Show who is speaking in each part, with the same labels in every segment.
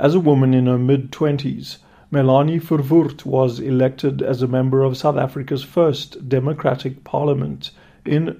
Speaker 1: As a woman in her mid-20s, Melanie Verwoerd was elected as a member of South Africa's first democratic parliament in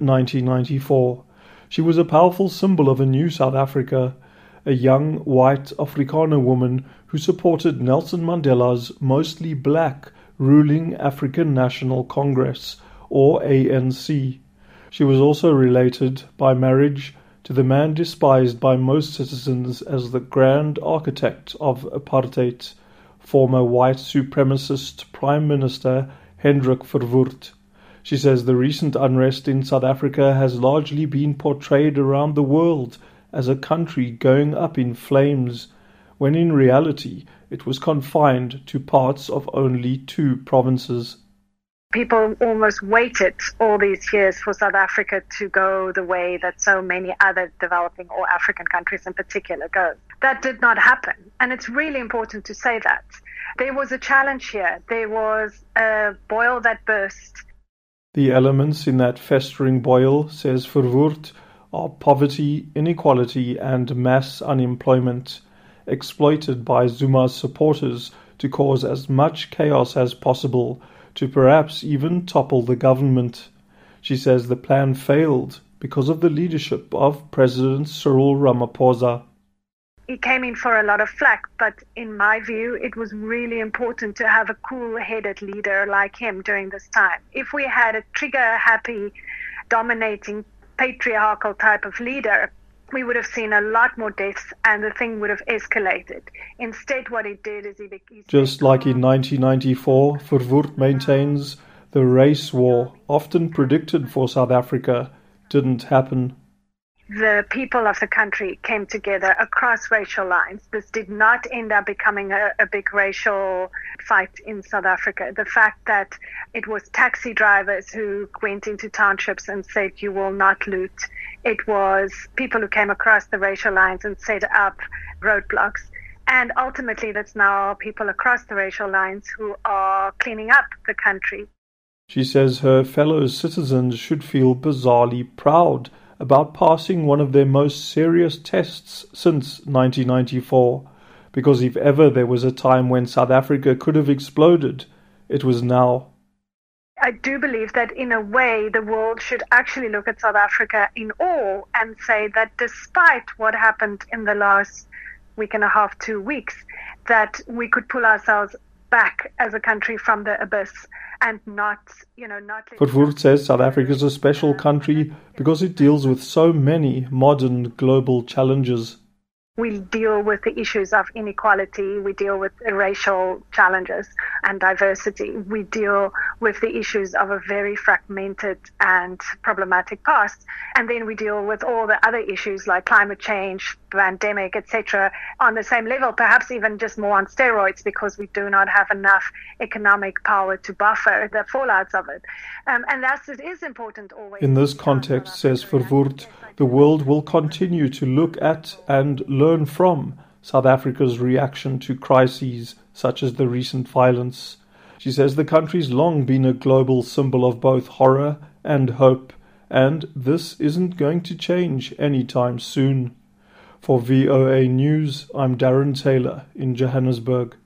Speaker 1: 1994. She was a powerful symbol of a new South Africa, a young white Afrikaner woman who supported Nelson Mandela's mostly black ruling African National Congress, or ANC. She was also related by marriage to the man despised by most citizens as the grand architect of apartheid, former white supremacist Prime Minister Hendrik Verwoerd. She says the recent unrest in South Africa has largely been portrayed around the world as a country going up in flames, when in reality it was confined to parts of only 2 provinces.
Speaker 2: People almost waited all these years for South Africa to go the way that so many other developing or African countries in particular go. That did not happen. And it's really important to say that. There was a challenge here. There was a boil that burst.
Speaker 1: The elements in that festering boil, says Verwoerd, are poverty, inequality and mass unemployment, exploited by Zuma's supporters to cause as much chaos as possible, to perhaps even topple the government. She says the plan failed because of the leadership of President Cyril Ramaphosa.
Speaker 2: He came in for a lot of flack, but in my view, it was really important to have a cool-headed leader like him during this time. If we had a trigger-happy, dominating, patriarchal type of leader, we would have seen a lot more deaths and the thing would have escalated. Instead, what he did is he
Speaker 1: just like in 1994, Verwoerd maintains the race war, often predicted for South Africa, didn't happen.
Speaker 2: The people of the country came together across racial lines. This did not end up becoming a big racial fight in South Africa. The fact that it was taxi drivers who went into townships and said, "You will not loot." It was people who came across the racial lines and set up roadblocks. And ultimately, that's now people across the racial lines who are cleaning up the country.
Speaker 1: She says her fellow citizens should feel bizarrely proud about passing one of their most serious tests since 1994, because if ever there was a time when South Africa could have exploded, it was now.
Speaker 2: I do believe that in a way the world should actually look at South Africa in awe and say that despite what happened in the last week and a half, 2 weeks, that we could pull ourselves back as a country from the abyss and not.
Speaker 1: Verwoerd says South Africa is a special country because it deals with so many modern global challenges.
Speaker 2: We deal with the issues of inequality, we deal with racial challenges and diversity, we deal with the issues of a very fragmented and problematic past, and then we deal with all the other issues like climate change, pandemic, etc. on the same level, perhaps even just more on steroids, because we do not have enough economic power to buffer the fallouts of it. And thus it is important always.
Speaker 1: In this context, says Verwoerd, the world will continue to look at and learn from South Africa's reaction to crises such as the recent violence. She says the country's long been a global symbol of both horror and hope, and this isn't going to change anytime soon. For VOA News, I'm Darren Taylor in Johannesburg.